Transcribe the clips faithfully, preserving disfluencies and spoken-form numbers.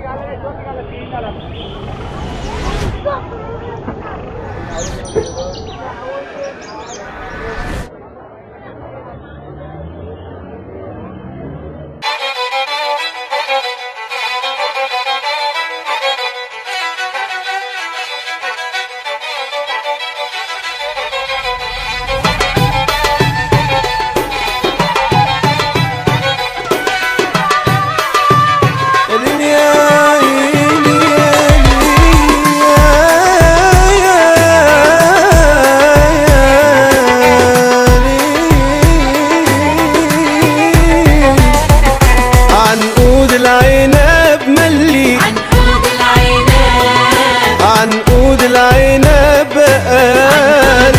عنقود العنب قال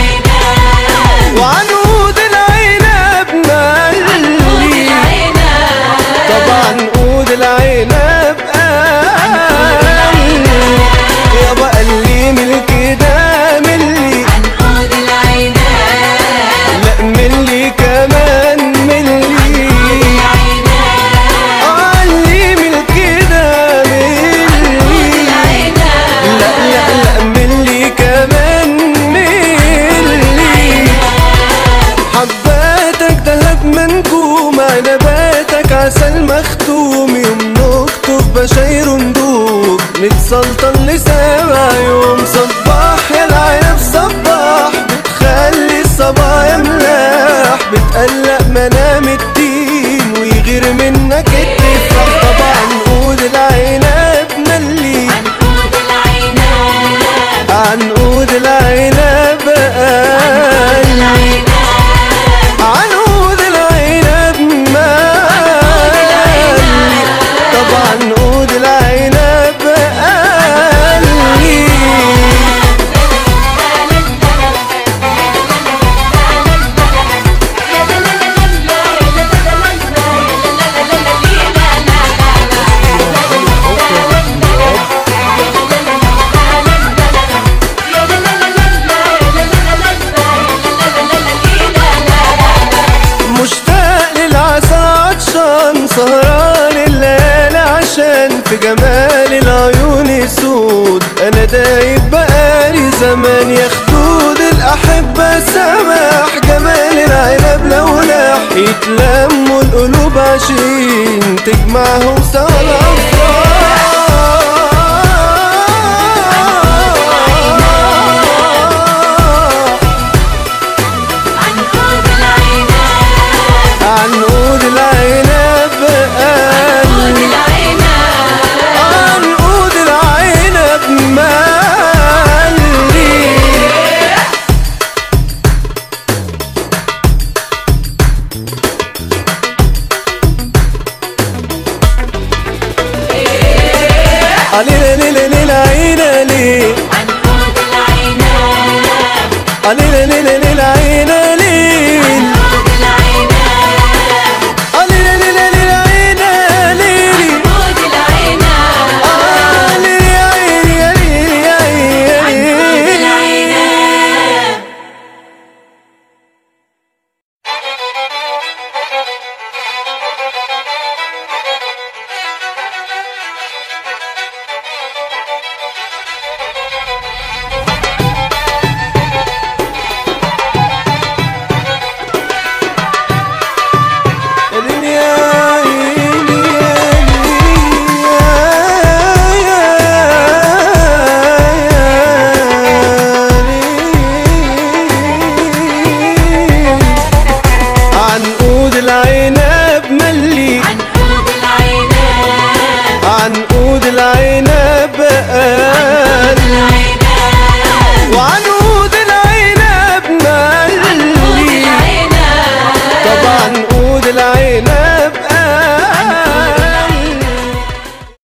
وعنقود العنب ملي طب عنقود العنب قال يابا قال لي ملك ده ملي عنقود العنب لا ملي كمان ملي عنباتك عسل مختوم يوم نكتب بشاير ندوب نتسلطن لسابع يوم صباح يا العنب صباح بتخلي الصبايا ملاح بتقلق منام التين ويغير منك التفاح طبعا عنقود العنب ملي عنقود العنب عنقود العنب قال عنقود العنب مالي طبعا عنقود العنب قال لي سهران الليل عشان في جمال العيون يسود انا دايب بقالي زمان يا خدود الاحبه سماح جمال العنب لو لاح يتلموا القلوب عشان تجمعهم سوا الافراح عنقود العنب عنقود العنب مالي علينا ليلة ليلة عينا ليه عنقود العنب علينا ليلة ليلة عينا